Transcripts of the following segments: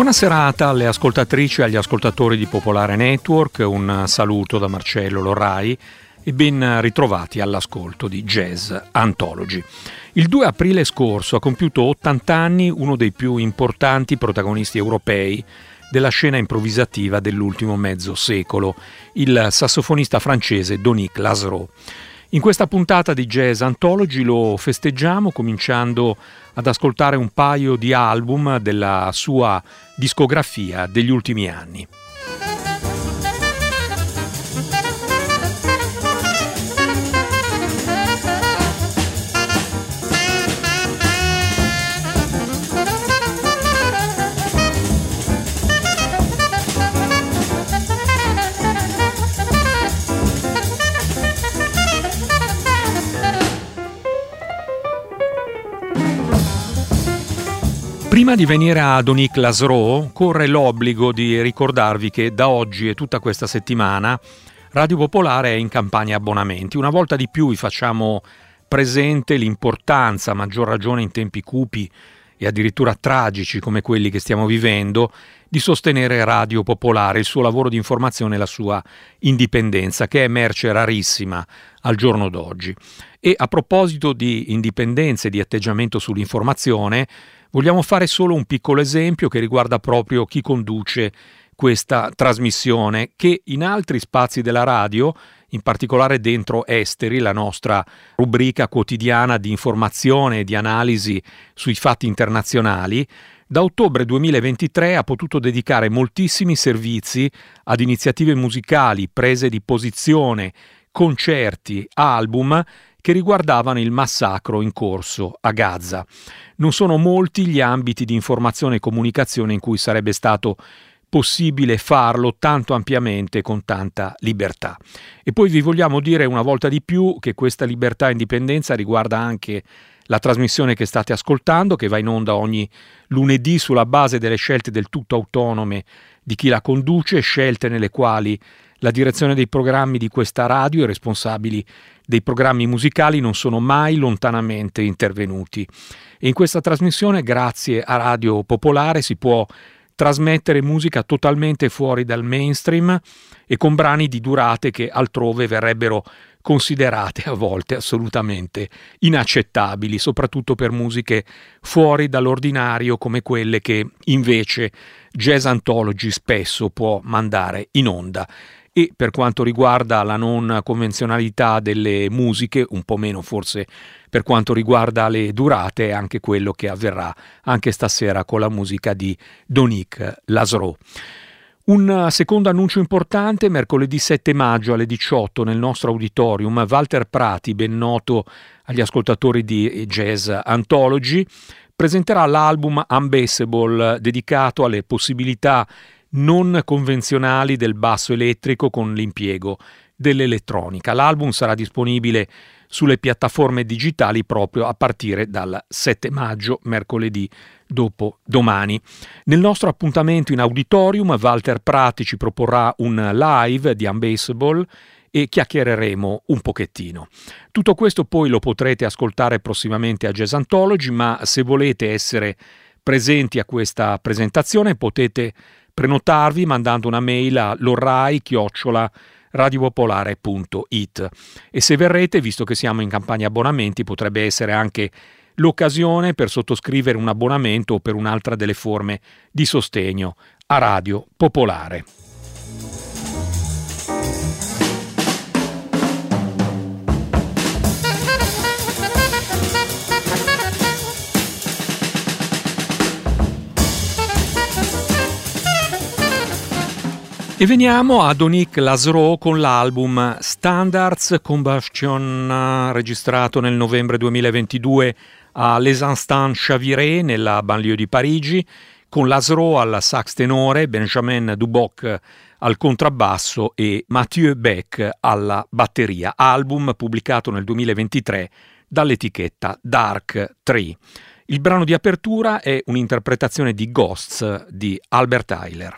Buona serata alle ascoltatrici e agli ascoltatori di Popolare Network, un saluto da Marcello Lorrai e ben ritrovati all'ascolto di Jazz Anthology. Il 2 aprile scorso ha compiuto 80 anni uno dei più importanti protagonisti europei della scena improvvisativa dell'ultimo mezzo secolo, il sassofonista francese Donick Lasreau. In questa puntata di Jazz Anthology lo festeggiamo cominciando ad ascoltare un paio di album della sua discografia degli ultimi anni. Prima di venire a Donick Lasreau, corre l'obbligo di ricordarvi che da oggi e tutta questa settimana Radio Popolare è in campagna abbonamenti. Una volta di più vi facciamo presente l'importanza, a maggior ragione in tempi cupi e addirittura tragici come quelli che stiamo vivendo, di sostenere Radio Popolare, il suo lavoro di informazione e la sua indipendenza, che è merce rarissima al giorno d'oggi. E a proposito di indipendenza e di atteggiamento sull'informazione, vogliamo fare solo un piccolo esempio che riguarda proprio chi conduce questa trasmissione, che in altri spazi della radio, in particolare dentro Esteri, la nostra rubrica quotidiana di informazione e di analisi sui fatti internazionali, da ottobre 2023 ha potuto dedicare moltissimi servizi ad iniziative musicali, prese di posizione, concerti, album che riguardavano il massacro in corso a Gaza. Non sono molti gli ambiti di informazione e comunicazione in cui sarebbe stato possibile farlo tanto ampiamente e con tanta libertà. E poi vi vogliamo dire una volta di più che questa libertà e indipendenza riguarda anche la trasmissione che state ascoltando, che va in onda ogni lunedì sulla base delle scelte del tutto autonome di chi la conduce, scelte nelle quali la direzione dei programmi di questa radio e i responsabili dei programmi musicali non sono mai lontanamente intervenuti. E in questa trasmissione, grazie a Radio Popolare, si può trasmettere musica totalmente fuori dal mainstream e con brani di durate che altrove verrebbero considerate a volte assolutamente inaccettabili, soprattutto per musiche fuori dall'ordinario come quelle che invece Jazz Anthology spesso può mandare in onda. E per quanto riguarda la non convenzionalità delle musiche, un po' meno forse per quanto riguarda le durate, è anche quello che avverrà anche stasera con la musica di Donick Lasreau. Un secondo annuncio importante: mercoledì 7 maggio alle 18 nel nostro auditorium Walter Prati, ben noto agli ascoltatori di Jazz Anthology, presenterà l'album Unbassable, dedicato alle possibilità non convenzionali del basso elettrico con l'impiego dell'elettronica. L'album sarà disponibile sulle piattaforme digitali proprio a partire dal 7 maggio, mercoledì dopo domani. Nel nostro appuntamento in auditorium Walter Prati ci proporrà un live di Unbassable e chiacchiereremo un pochettino. Tutto questo poi lo potrete ascoltare prossimamente a Jazz Anthology, ma se volete essere presenti a questa presentazione potete prenotarvi mandando una mail a lorrai@radiopopolare.it e se verrete, visto che siamo in campagna abbonamenti, potrebbe essere anche l'occasione per sottoscrivere un abbonamento o per un'altra delle forme di sostegno a Radio Popolare. E veniamo a Donick Lasreau con l'album Standards Combustion, registrato nel novembre 2022 a Les Instants Chaviré nella banlieue di Parigi, con Lasreau al sax tenore, Benjamin Duboc al contrabbasso e Mathieu Beck alla batteria. Album pubblicato nel 2023 dall'etichetta Dark Tree. Il brano di apertura è un'interpretazione di Ghosts di Albert Ayler.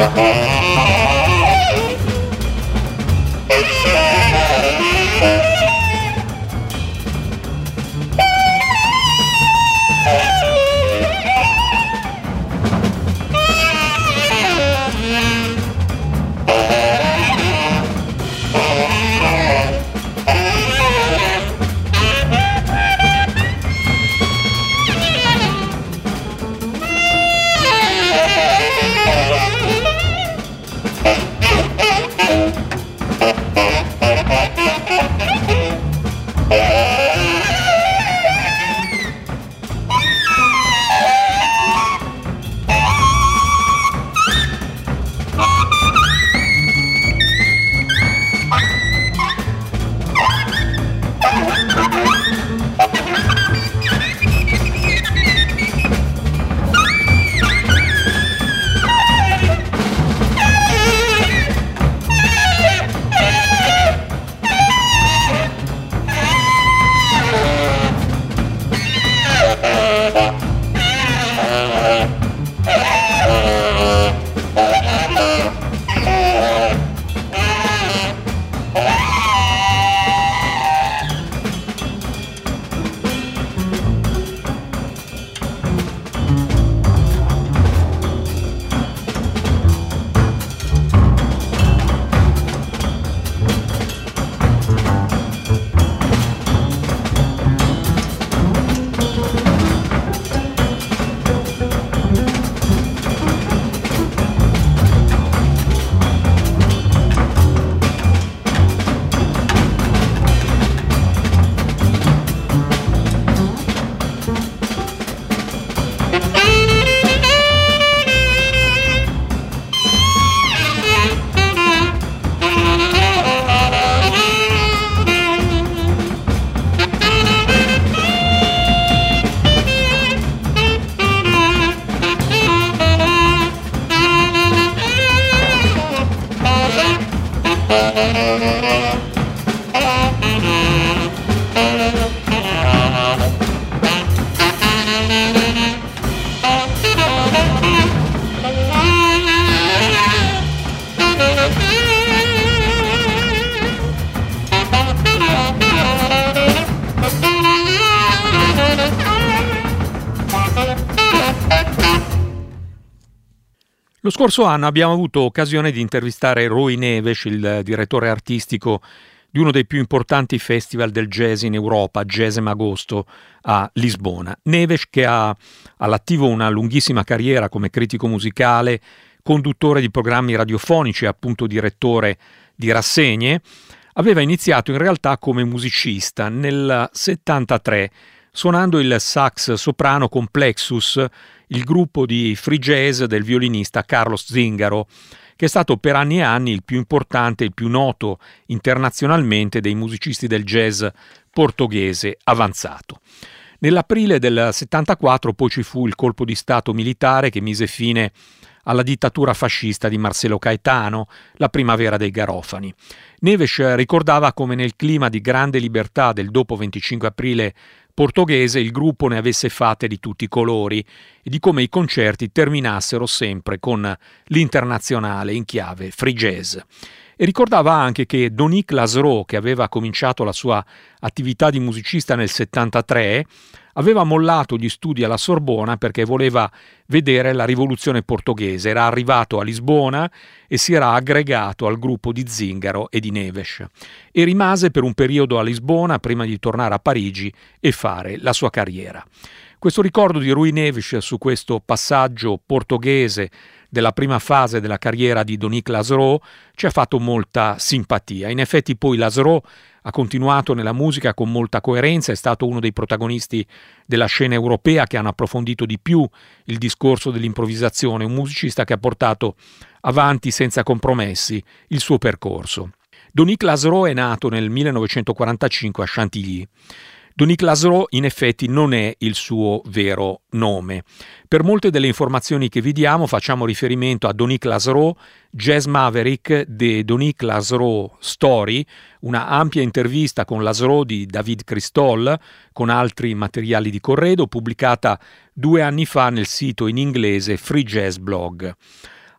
Lo scorso anno abbiamo avuto occasione di intervistare Rui Neves, il direttore artistico di uno dei più importanti festival del jazz in Europa, Jazzem Agosto, a Lisbona. Neves, che ha all'attivo una lunghissima carriera come critico musicale, conduttore di programmi radiofonici e appunto direttore di rassegne, aveva iniziato in realtà come musicista nel 73, suonando il sax soprano con Plexus, il gruppo di free jazz del violinista Carlos Zingaro, che è stato per anni e anni il più importante e il più noto internazionalmente dei musicisti del jazz portoghese avanzato. Nell'aprile del 74 poi ci fu il colpo di stato militare che mise fine alla dittatura fascista di Marcelo Caetano, la primavera dei Garofani. Neves ricordava come nel clima di grande libertà del dopo 25 aprile portoghese il gruppo ne avesse fatte di tutti i colori e di come i concerti terminassero sempre con l'internazionale in chiave free jazz. E ricordava anche che Donick Lasraux, che aveva cominciato la sua attività di musicista nel 73, aveva mollato gli studi alla Sorbona perché voleva vedere la rivoluzione portoghese. Era arrivato a Lisbona e si era aggregato al gruppo di Zingaro e di Neves e rimase per un periodo a Lisbona prima di tornare a Parigi e fare la sua carriera. Questo ricordo di Rui Neves su questo passaggio portoghese della prima fase della carriera di Donick Lasraux ci ha fatto molta simpatia. In effetti poi Lasraux ha continuato nella musica con molta coerenza, è stato uno dei protagonisti della scena europea che hanno approfondito di più il discorso dell'improvvisazione, un musicista che ha portato avanti senza compromessi il suo percorso. Donick Lasraux è nato nel 1945 a Chantilly. Donick Lasraux in effetti non è il suo vero nome. Per molte delle informazioni che vi diamo facciamo riferimento a Donick Lasraux, Jazz Maverick, The Donick Lasraux Story, una ampia intervista con Lasraux di David Cristol, con altri materiali di corredo, pubblicata 2 anni fa nel sito in inglese Free Jazz Blog.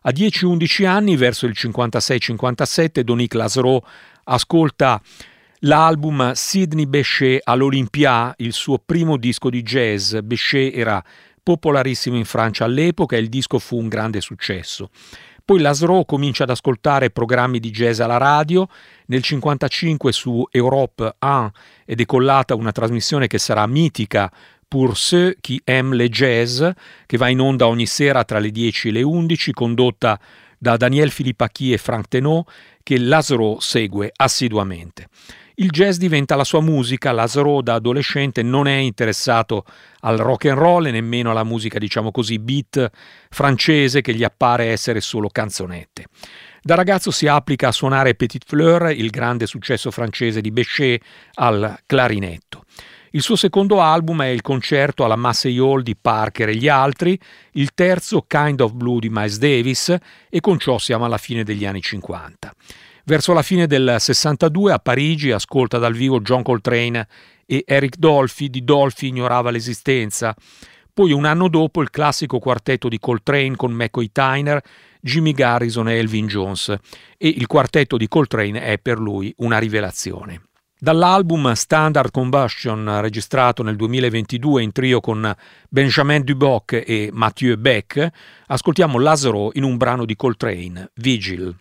A 10-11 anni, verso il 56-57, Donick Lassereau ascolta l'album Sidney Bechet à l'Olympia, il suo primo disco di jazz. Bechet era popolarissimo in Francia all'epoca e il disco fu un grande successo. Poi Lassereau comincia ad ascoltare programmi di jazz alla radio. Nel 1955 su Europe 1 è decollata una trasmissione che sarà mitica, Pour ceux qui aiment le jazz, che va in onda ogni sera tra le 10 e le 11, condotta da Daniel Philippaki e Frank Tenot, che Lassereau segue assiduamente. Il jazz diventa la sua musica. Lassereau da adolescente non è interessato al rock and roll e nemmeno alla musica, diciamo così, beat francese, che gli appare essere solo canzonette. Da ragazzo si applica a suonare Petite Fleur, il grande successo francese di Bechet, al clarinetto. Il suo secondo album è il concerto alla Massey Hall di Parker e gli altri, il terzo Kind of Blue di Miles Davis, e con ciò siamo alla fine degli anni 50. Verso la fine del 62 a Parigi ascolta dal vivo John Coltrane e Eric Dolphy. Di Dolphy ignorava l'esistenza. Poi un anno dopo il classico quartetto di Coltrane con McCoy Tyner, Jimmy Garrison e Elvin Jones, e il quartetto di Coltrane è per lui una rivelazione. Dall'album Standard Combustion, registrato nel 2022 in trio con Benjamin Duboc e Mathieu Beck, ascoltiamo Lassereau in un brano di Coltrane, Vigil.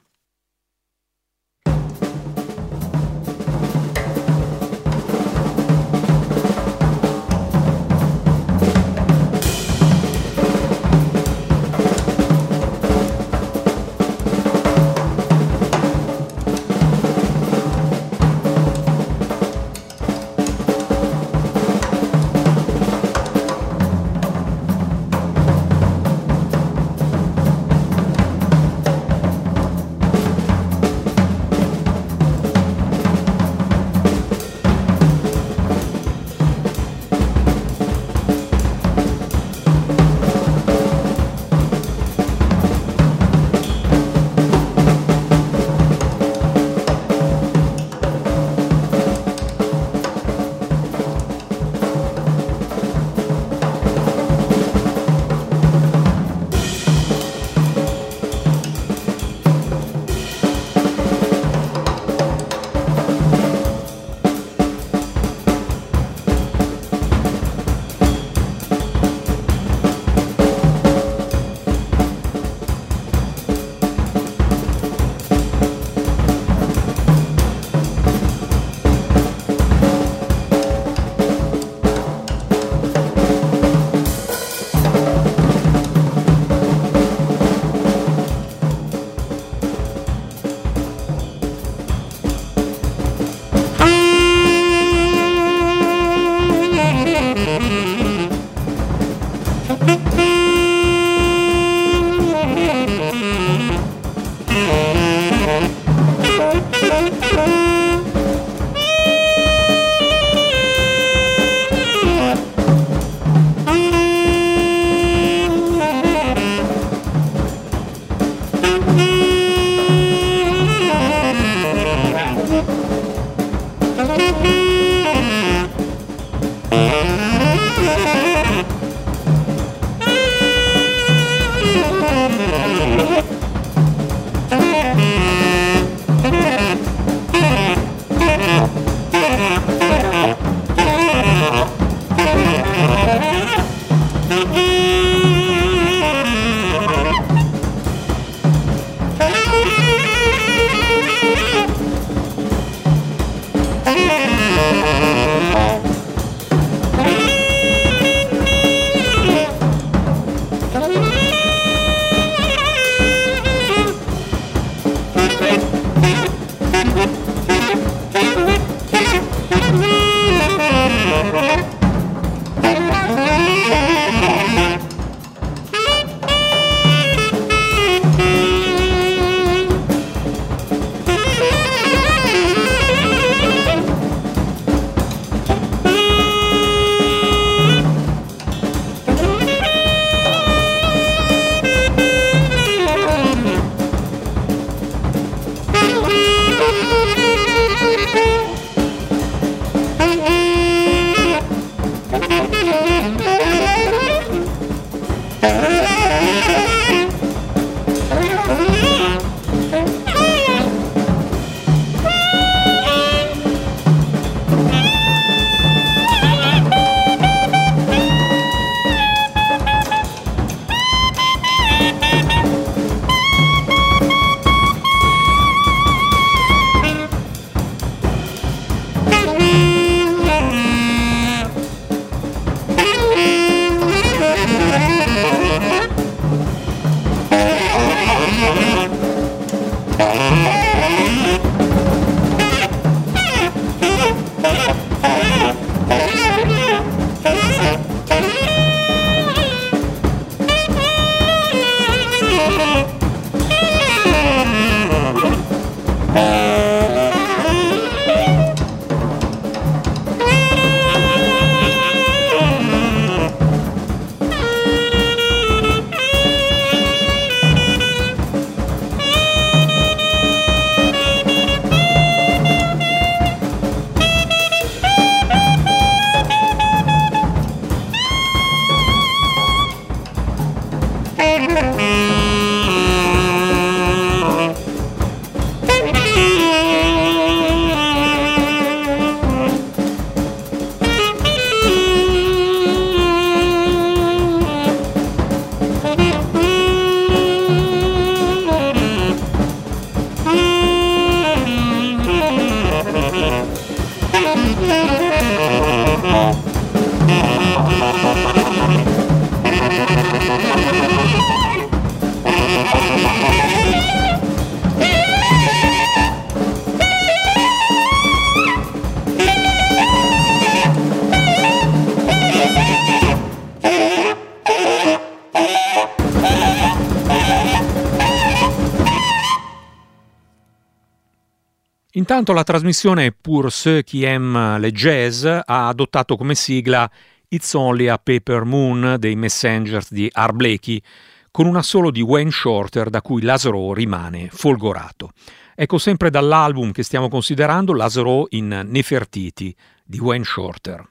Intanto la trasmissione Pour ceux qui aiment le jazz ha adottato come sigla It's Only a Paper Moon dei Messengers di Art Blakey, con un assolo di Wayne Shorter da cui Lazarò rimane folgorato. Ecco, sempre dall'album che stiamo considerando, Lazarò in Nefertiti di Wayne Shorter.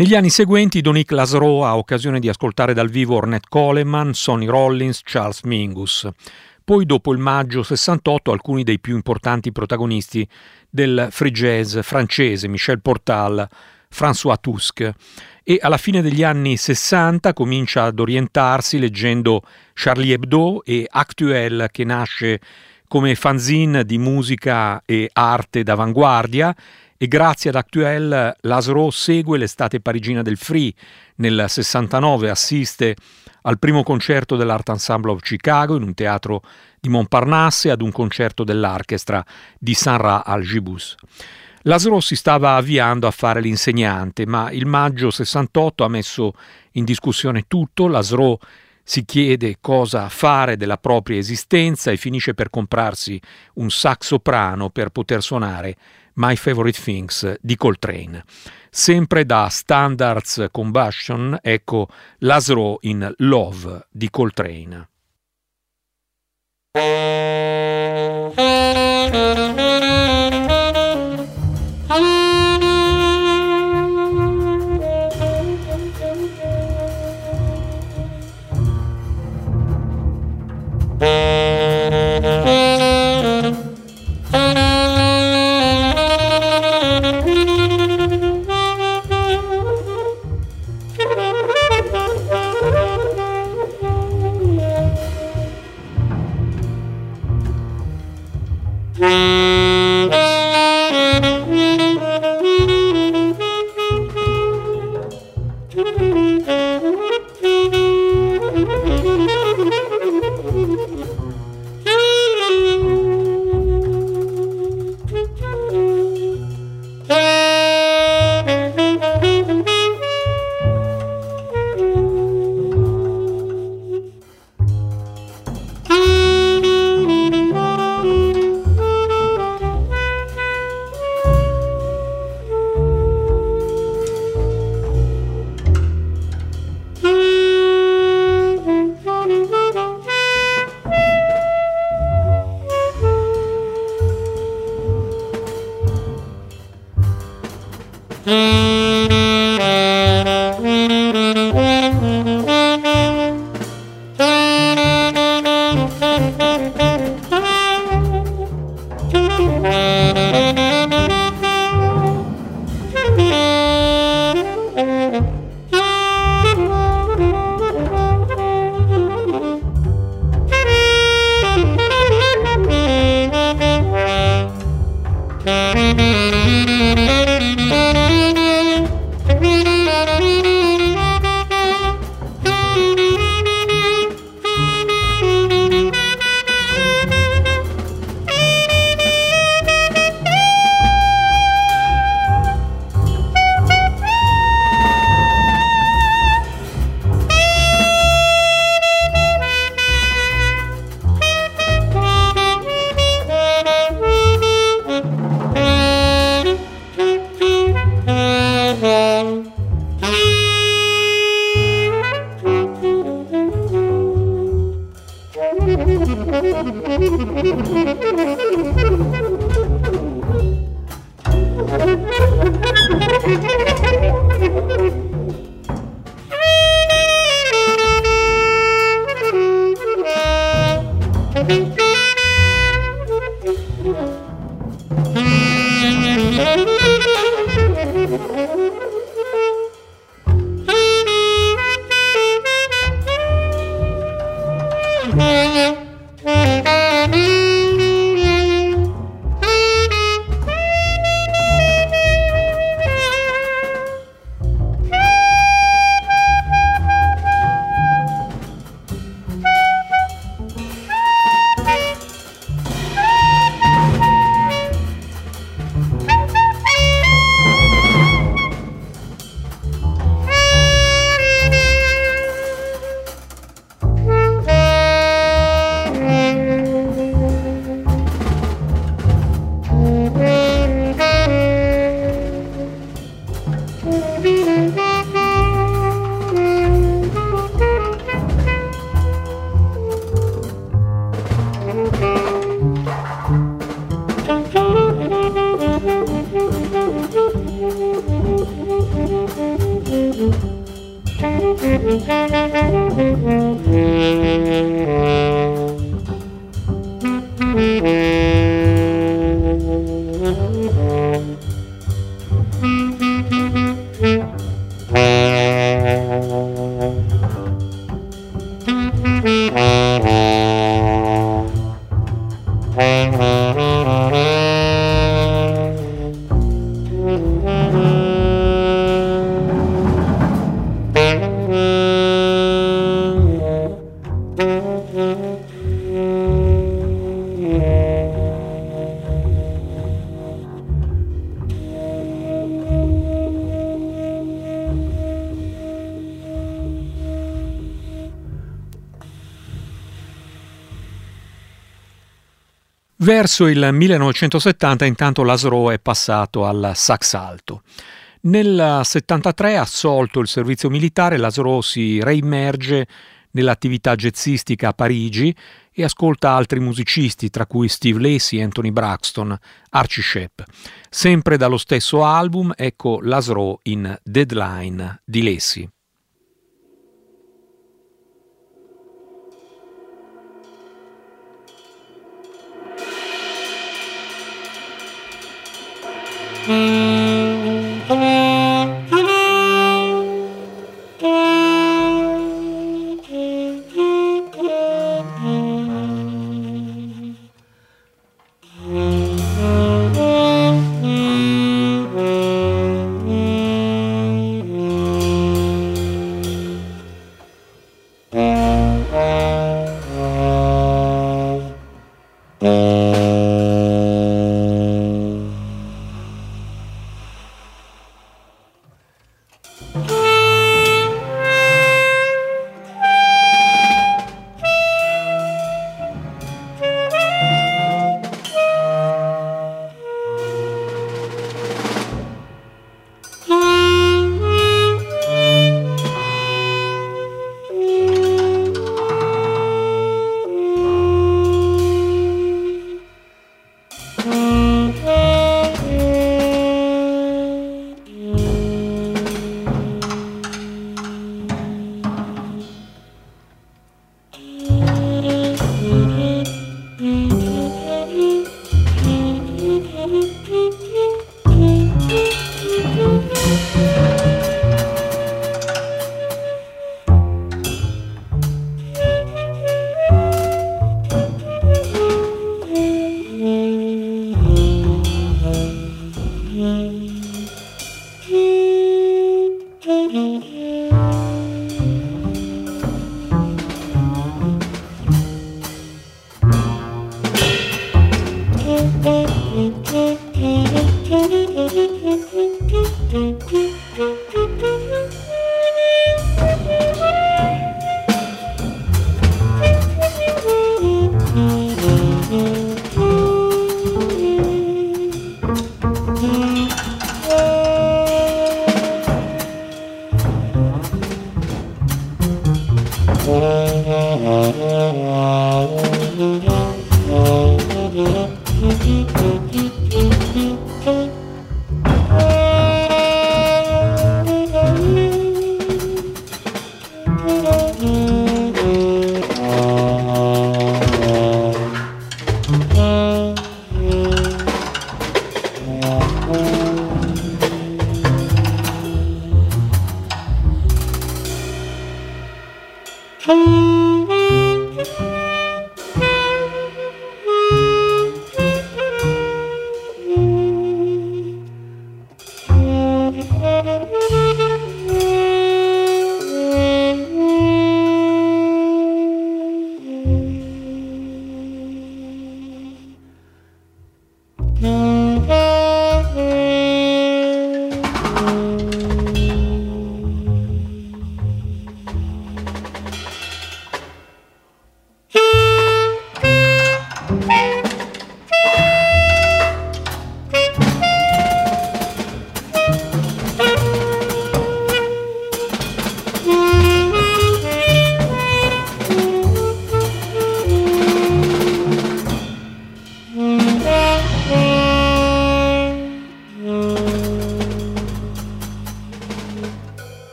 Negli anni seguenti Dominique Lassereau ha occasione di ascoltare dal vivo Ornette Coleman, Sonny Rollins, Charles Mingus. Poi dopo il maggio 68 alcuni dei più importanti protagonisti del free jazz francese, Michel Portal, François Tusk, e alla fine degli anni 60 comincia ad orientarsi leggendo Charlie Hebdo e Actuel, che nasce come fanzine di musica e arte d'avanguardia, e grazie ad Actuel Lassereau segue l'estate parigina del free. Nel 69 assiste al primo concerto dell'Art Ensemble of Chicago in un teatro di Montparnasse e ad un concerto dell'orchestra di Saint-Rah al Gibus. Lassereau si stava avviando a fare l'insegnante, ma il maggio 68 ha messo in discussione tutto. Lassereau si chiede cosa fare della propria esistenza e finisce per comprarsi un saxoprano per poter suonare My Favorite Things di Coltrane. Sempre da Standards Combustion, ecco Lassereau in Love di Coltrane. Verso il 1970 intanto Laszlo è passato al sax alto. Nel 1973, assolto il servizio militare, Laszlo si reimmerge nell'attività jazzistica a Parigi e ascolta altri musicisti, tra cui Steve Lacy, Anthony Braxton, Archie Shepp. Sempre dallo stesso album, ecco Laszlo in Deadline di Lacy.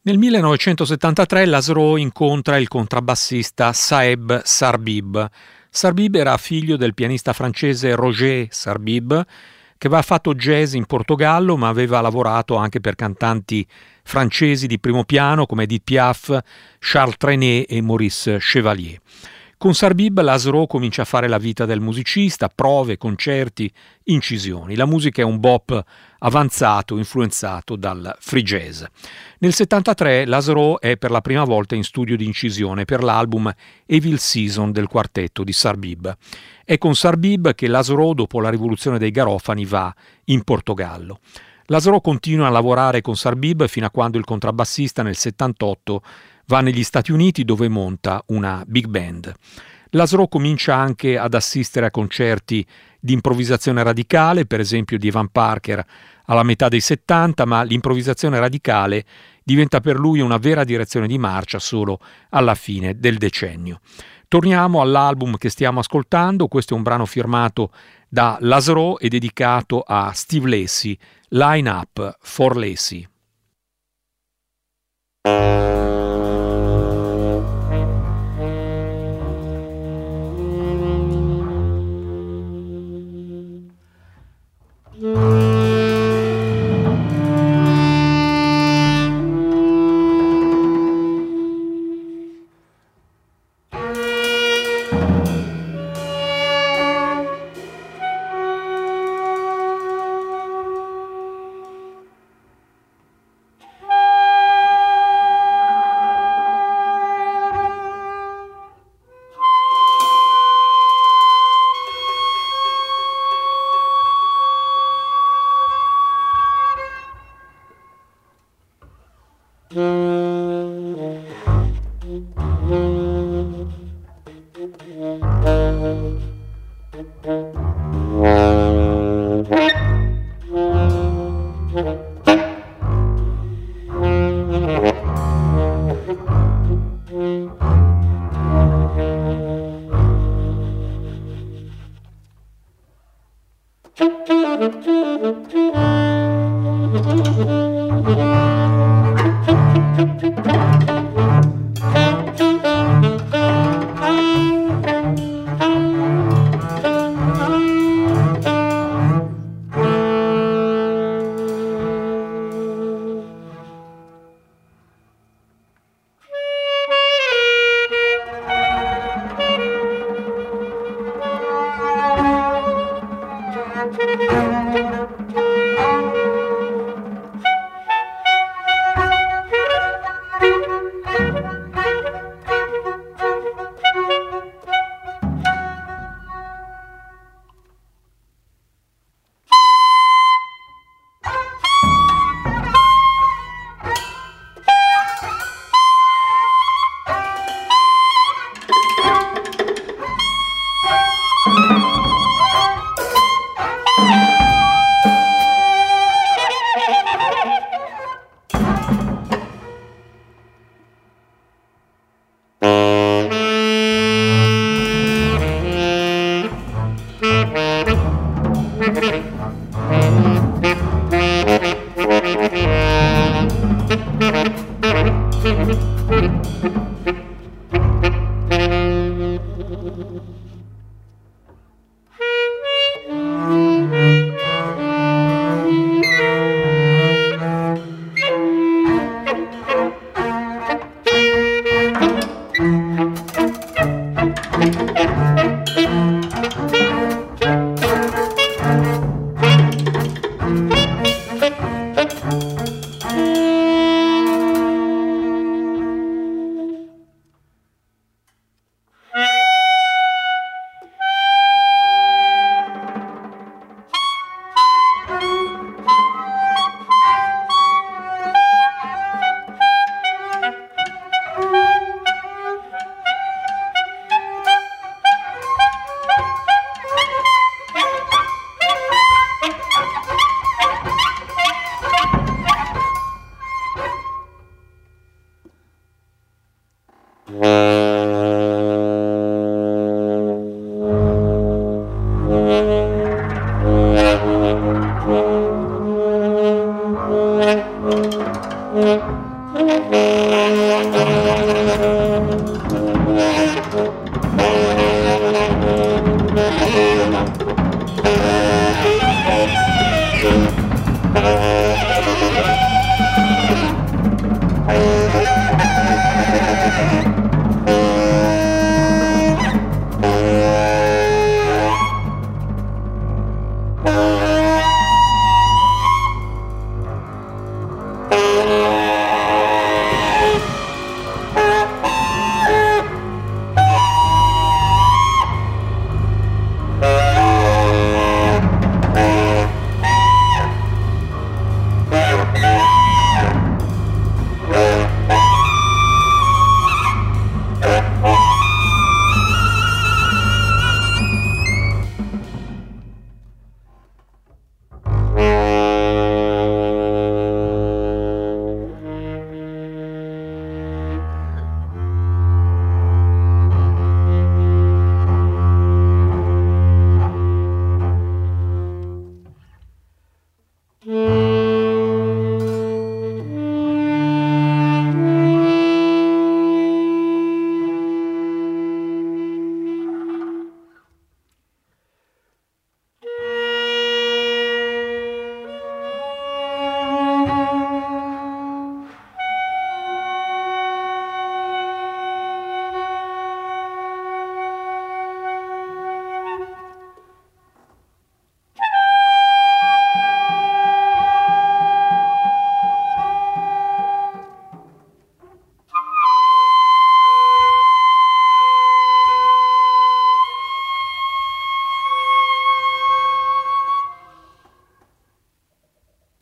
Nel 1973 Laszlo incontra il contrabbassista Saeb Sarbib. Sarbib era figlio del pianista francese Roger Sarbib, che aveva fatto jazz in Portogallo, ma aveva lavorato anche per cantanti francesi di primo piano come Edith Piaf, Charles Trenet e Maurice Chevalier. Con Sarbib Laszlo comincia a fare la vita del musicista, prove, concerti, incisioni. La musica è un bop avanzato, influenzato dal free jazz. Nel 1973 Laszlo è per la prima volta in studio di incisione per l'album Evil Season del quartetto di Sarbib. È con Sarbib che Laszlo, dopo la rivoluzione dei Garofani, va in Portogallo. Laszlo continua a lavorare con Sarbib fino a quando il contrabbassista nel 1978 va negli Stati Uniti, dove monta una big band. Laszlo comincia anche ad assistere a concerti di improvvisazione radicale, per esempio di Evan Parker alla metà dei 70, ma l'improvvisazione radicale diventa per lui una vera direzione di marcia solo alla fine del decennio. Torniamo all'album che stiamo ascoltando. Questo è un brano firmato da Laszlo e dedicato a Steve Lacy, Line Up for Lacy.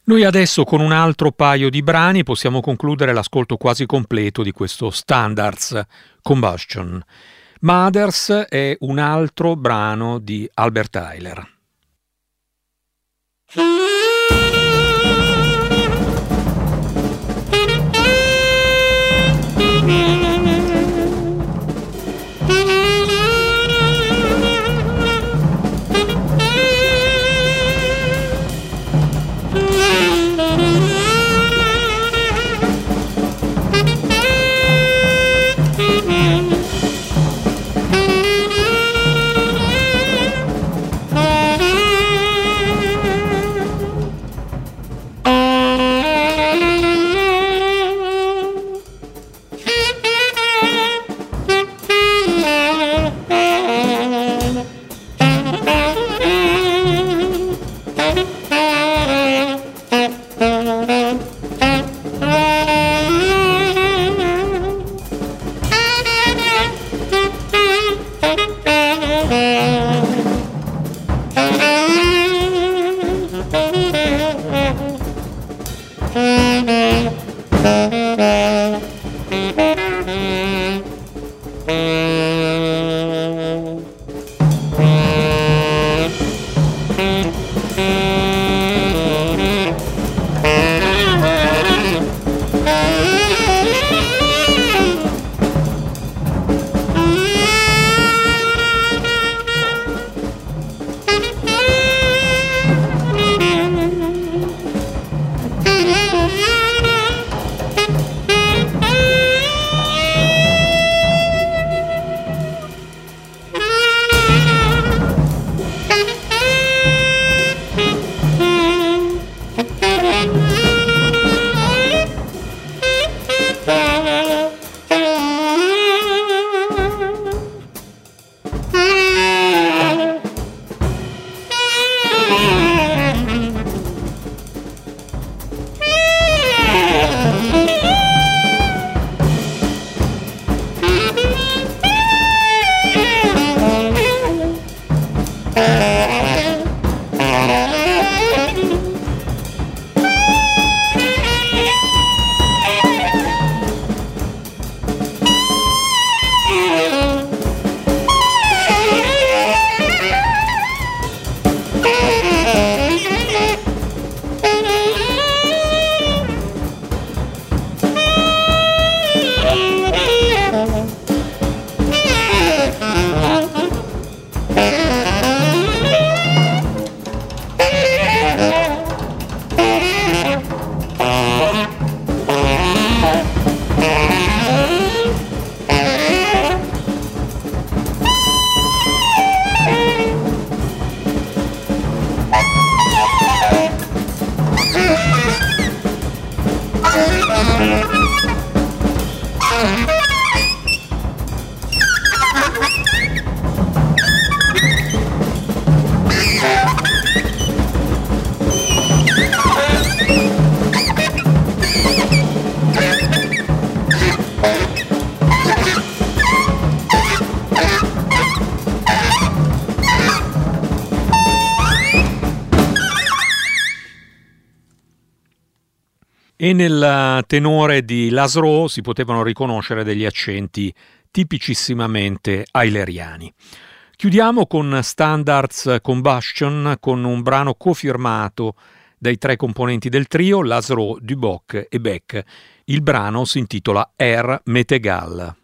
Noi adesso con un altro paio di brani possiamo concludere l'ascolto quasi completo di questo Standards Combustion. Mothers è un altro brano di Albert Tyler. E nel tenore di Laszlo si potevano riconoscere degli accenti tipicissimamente eileriani. Chiudiamo con Standards Combustion con un brano cofirmato dai tre componenti del trio, Laszlo, Duboc e Beck. Il brano si intitola Air Metegal.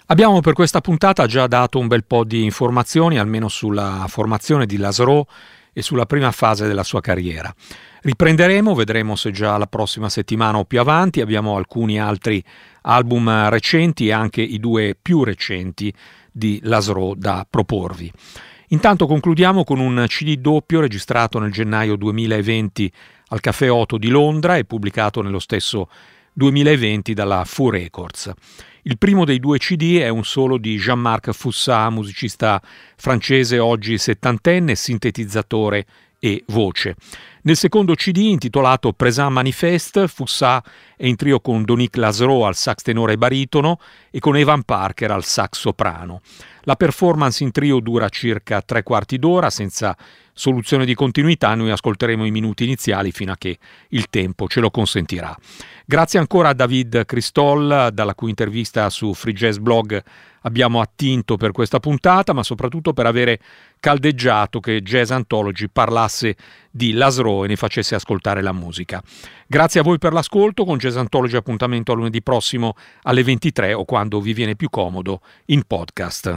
Abbiamo per questa puntata già dato un bel po' di informazioni, almeno sulla formazione di Laszlo e sulla prima fase della sua carriera. Riprenderemo, vedremo se già la prossima settimana o più avanti. Abbiamo alcuni altri album recenti e anche i due più recenti di Laszlo da proporvi. Intanto concludiamo con un CD doppio registrato nel gennaio 2020 al Caffè Otto di Londra e pubblicato nello stesso 2020 dalla Foo Records. Il primo dei due CD è un solo di Jean-Marc Foussat, musicista francese oggi settantenne, sintetizzatore e voce. Nel secondo CD, intitolato Présent Manifeste, Foussat è in trio con Donick Laszlo al sax tenore e baritono e con Evan Parker al sax soprano. La performance in trio dura circa 3/4 d'ora, senza soluzione di continuità. Noi ascolteremo i minuti iniziali fino a che il tempo ce lo consentirà. Grazie ancora a David Cristol, dalla cui intervista su Free Jazz Blog abbiamo attinto per questa puntata, ma soprattutto per avere caldeggiato che Jazz Anthology parlasse di Laszlo e ne facesse ascoltare la musica. Grazie a voi per l'ascolto. Con Jazz Anthology appuntamento a lunedì prossimo alle 23 o quando vi viene più comodo in podcast.